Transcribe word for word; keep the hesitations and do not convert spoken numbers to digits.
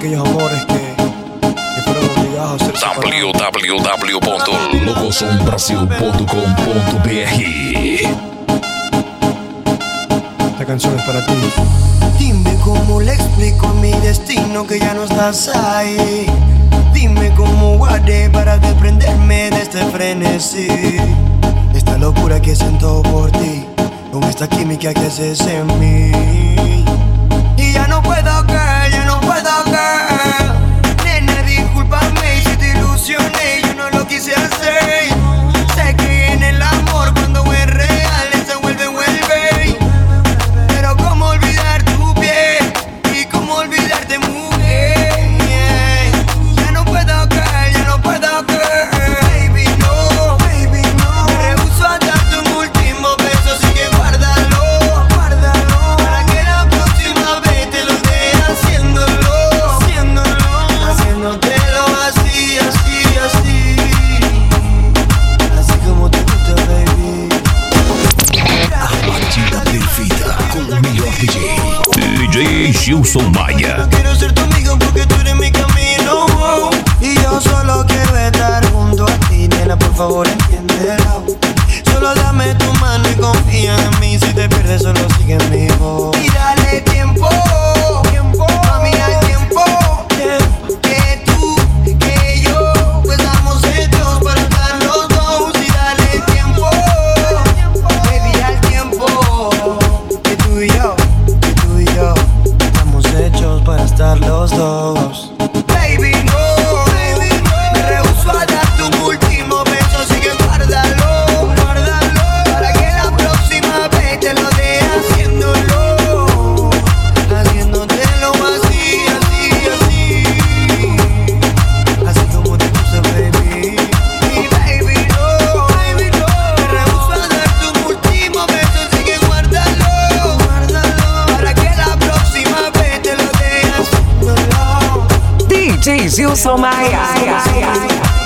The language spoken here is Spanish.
aquellos amores que, que fueron obligados a ser separados. w w w punto locoson brasil punto com punto b r. Esta canción es para ti. Dime cómo le explico a mi destino que ya no estás ahí. Dime cómo haré para desprenderme de este frenesí. Esta locura que siento por ti, con esta química que haces en mí. Y ya no puedo caer, ya no puedo caer. Nena, discúlpame si te ilusioné, yo no lo quise hacer. Sé que en el amor cuando es real se vuelve, vuelve. Pero cómo olvidar tu piel y cómo olvidarte, mujer. Ya no puedo caer, ya no puedo caer. Baby, no, baby, no. Me rehuso a darte un último beso, así que guárdalo, guárdalo. Para que la próxima vez te lo dé haciéndolo, haciéndolo, haciéndotelo así, así, así. Así como te gusta, baby. A batida perfeita com o melhor D J, D J Gilson Maia. Quiero ser tu amigo porque tú eres mi camino. Y yo solo quiero estar junto a ti, nena, por favor entiéndelo. Solo dame tu mano y confía en mí. Si te pierdes solo sigue en mi voz. Y dale tiempo, tiempo, mami, al tiempo. Que tú, que yo, pues estamos hechos para estar los dos. Y dale tiempo, baby, al tiempo. Que tú y yo, que tú y yo, estamos hechos para estar los dos. Baby, no, baby, no. Me rehuso a darte un último beso, así que guárdalo, guárdalo. Para que la próxima vez te lo dé haciéndolo, haciéndotelo así, así, así. Así como te gusta, baby. Y baby, no, baby, no. Me rehuso a darte un último beso, así que guárdalo, guárdalo. Para que la próxima vez te lo dé haciéndolo. D J Gilson Maia.